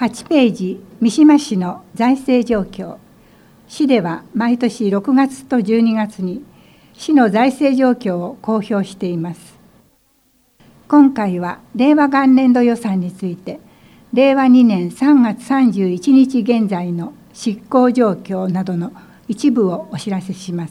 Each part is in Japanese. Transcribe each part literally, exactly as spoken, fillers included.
はちページ、三島市の財政状況。市では毎年ろくがつとじゅうにがつに市の財政状況を公表しています。今回は令和元年度予算について、令和にねんさんがつさんじゅういちにち現在の執行状況などの一部をお知らせします。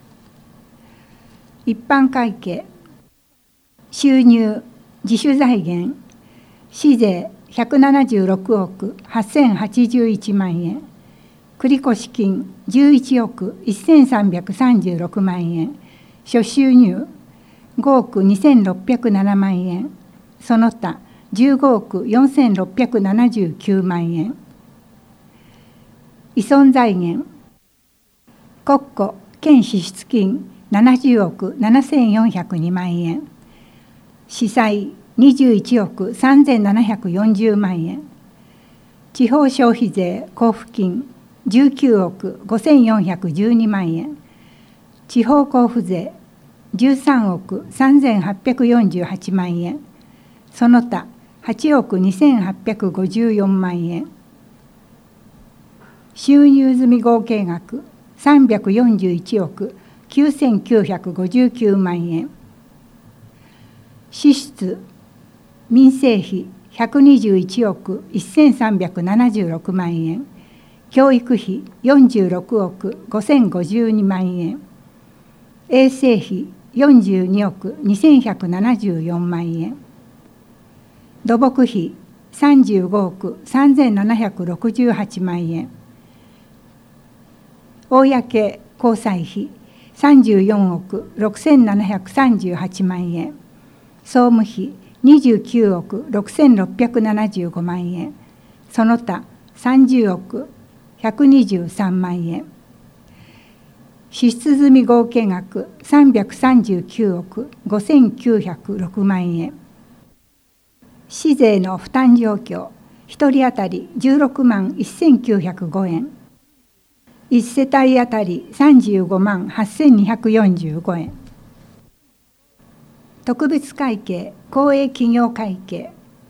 一般会計、収入、自主財源、市税ひゃくななじゅうろくおくはっせんはちじゅういちまんえん、繰越金じゅういちおくせんさんびゃくさんじゅうろくまんえん、諸収入ごおくにせんろっぴゃくななまんえん、その他じゅうごおくよんせんろっぴゃくななじゅうきゅうまんえん。依存財源、国庫県支出金ななじゅうおくななせんよんひゃくにまんえん、市債にじゅういちおくさんぜんななひゃくよんじゅうまんえん、地方消費税交付金じゅうきゅうおくごせんよんひゃくじゅうにまんえん、地方交付税じゅうさんおくさんぜんはっぴゃくよんじゅうはちまんえん、その他はちおくにせんはっぴゃくごじゅうよんまんえん。収入済合計額さんびゃくよんじゅういちおくきゅうせんきゅうひゃくごじゅうきゅうまんえん。支出民生費ひゃくにじゅういちおくせんさんびゃくななじゅうろくまんえん、教育費よんじゅうろくおくごせんごじゅうにまんえん、衛生費よんじゅうにおくにせんひゃくななじゅうよんまんえん、土木費さんじゅうごおくさんぜんななひゃくろくじゅうはちまんえん、公交際費さんじゅうよんおくろくせんななひゃくさんじゅうはちまんえん、総務費にじゅうきゅうおくろくせんろっぴゃくななじゅうごまんえん、その他さんじゅうおくひゃくにじゅうさんまんえん。支出済合計額さんびゃくさんじゅうきゅうおくごせんきゅうひゃくろくまんえん。市税の負担状況、ひとり当たりじゅうろくまんせんきゅうひゃくごえん、いち世帯当たりさんじゅうごまんはっせんにひゃくよんじゅうごえん。特別会計、公営企業会計、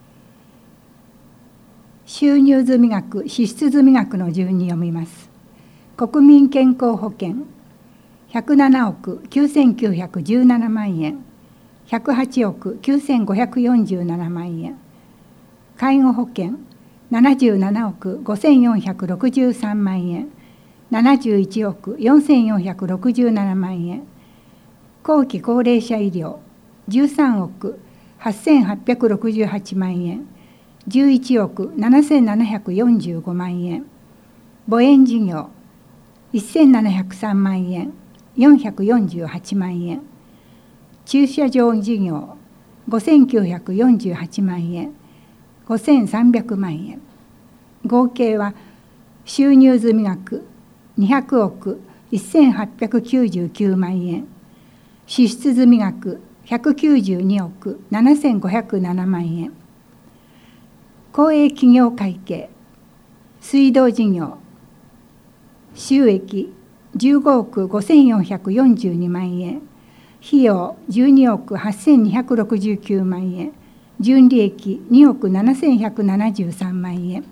収入済額、支出済額の順に読みます。国民健康保険ひゃくななおくきゅうせんきゅうひゃくじゅうななまんえん、ひゃくはちおくきゅうせんごひゃくよんじゅうななまんえん。介護保険ななじゅうななおくごせんよんひゃくろくじゅうさんまんえん、ななじゅういちおくよんせんよんひゃくろくじゅうななまんえん。後期高齢者医療じゅうさんおくはっせんはっぴゃくろくじゅうはちまんえん、じゅういちおくななせんななひゃくよんじゅうごまんえん。母園事業せんななひゃくさんまんえん、よんひゃくよんじゅうはちまんえん。駐車場事業ごせんきゅうひゃくよんじゅうはちまんえん、ごせんさんびゃくまんえん。合計は収入済額にひゃくおくせんはっぴゃくきゅうじゅうきゅうまんえん、支出済額ひゃくきゅうじゅうにおくななせんごひゃくななまんえん。公営企業会計、水道事業収益じゅうごおくごせんよんひゃくよんじゅうにまんえん、費用じゅうにおくはっせんにひゃくろくじゅうきゅうまんえん、純利益におくななせんひゃくななじゅうさんまんえん。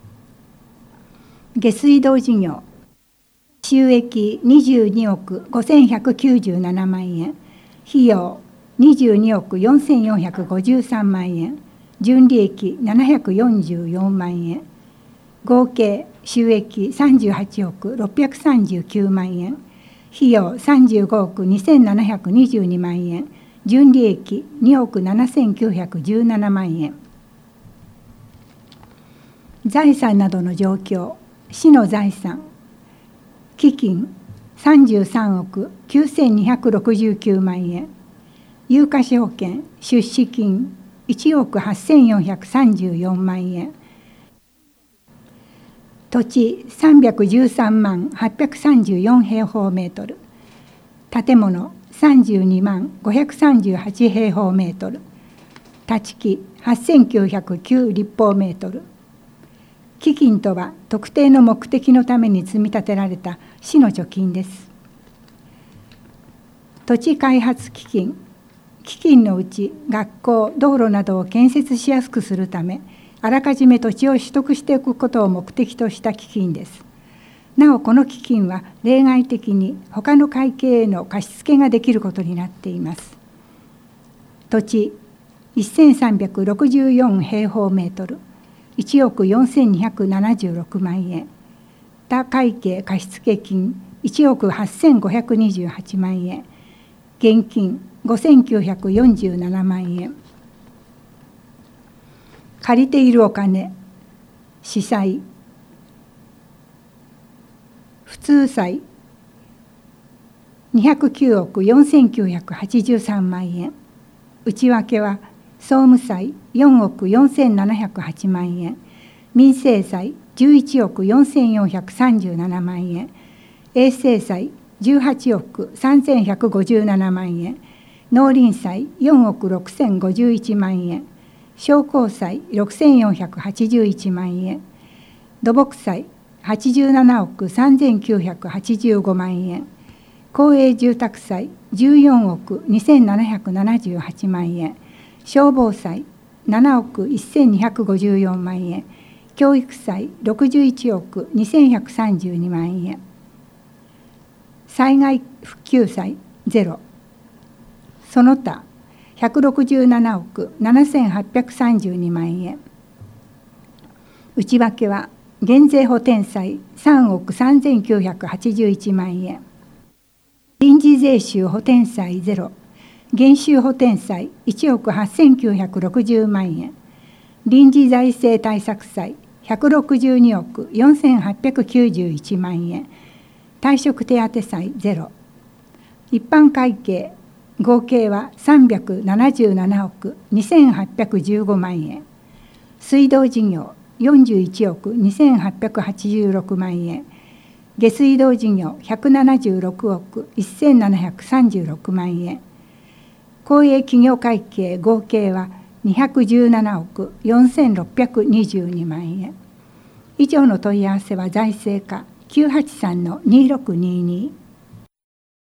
下水道事業収益にじゅうにおくごせんひゃくきゅうじゅうななまんえん、費用にじゅうにおくよんせんよんひゃくごじゅうさんまんえん、純利益ななひゃくよんじゅうよんまんえん。合計収益さんじゅうはちおくろっぴゃくさんじゅうきゅうまんえん、費用さんじゅうごおくにせんななひゃくにじゅうにまんえん、純利益におくななせんきゅうひゃくじゅうななまんえん。財産などの状況、市の財産、基金さんじゅうさんおくきゅうせんにひゃくろくじゅうきゅうまんえん、有価証券出資金いちおくはっせんよんひゃくさんじゅうよんまんえん、土地さんびゃくじゅうさんまんはっぴゃくさんじゅうよんへいほうメートル、建物さんじゅうにまんごひゃくさんじゅうはちへいほうメートル、立地はっせんきゅうひゃくきゅう立方メートル。基金とは特定の目的のために積み立てられた市の貯金です。土地開発基金、基金のうち学校、道路などを建設しやすくするためあらかじめ土地を取得していくことを目的とした基金です。なおこの基金は例外的に他の会計への貸付ができることになっています。土地せんさんびゃくろくじゅうよん平方メートル、いちおくよんせんにひゃくななじゅうろくまんえん、他会計貸付金いちおくはっせんごひゃくにじゅうはちまんえん、現金ごせんきゅうひゃくよんじゅうななまんえん、借りているお金、子債、普通債にひゃくきゅうおくよんせんきゅうひゃくはちじゅうさんまんえん、内訳は総務債よんおくよんせんななひゃくはちまんえん、民生債じゅういちおくよんせんよんひゃくさんじゅうななまんえん、衛生債じゅうはちおくさんぜんひゃくごじゅうななまんえん、農林債よんおくろくせんごじゅういちまんえん、商工債ろくせんよんひゃくはちじゅういちまんえん、土木債はちじゅうななおくさんぜんきゅうひゃくはちじゅうごまんえん、公営住宅債じゅうよんおくにせんななひゃくななじゅうはちまんえん、消防債ななおくせんにひゃくごじゅうよんまんえん、教育債ろくじゅういちおくにせんひゃくさんじゅうにまんえん、災害復旧債ゼロ、その他ひゃくろくじゅうななおくななせんはっぴゃくさんじゅうにまんえん、内訳は減税補填債さんおくさんぜんきゅうひゃくはちじゅういちまんえん、臨時税収補填債ゼロ、減収補填債いちおくはっせんきゅうひゃくろくじゅうまんえん、臨時財政対策債ひゃくろくじゅうにおくよんせんはっぴゃくきゅうじゅういちまんえん、退職手当債ゼロ、一般会計合計はさんびゃくななじゅうななおくにせんはっぴゃくじゅうごまんえん、水道事業よんじゅういちおくにせんはっぴゃくはちじゅうろくまんえん、下水道事業ひゃくななじゅうろくおくせんななひゃくさんじゅうろくまんえん、公営企業会計合計はにひゃくじゅうななおくよんせんろっぴゃくにじゅうにまんえん。以上の問い合わせは財政課 きゅうはちさんのにろくにに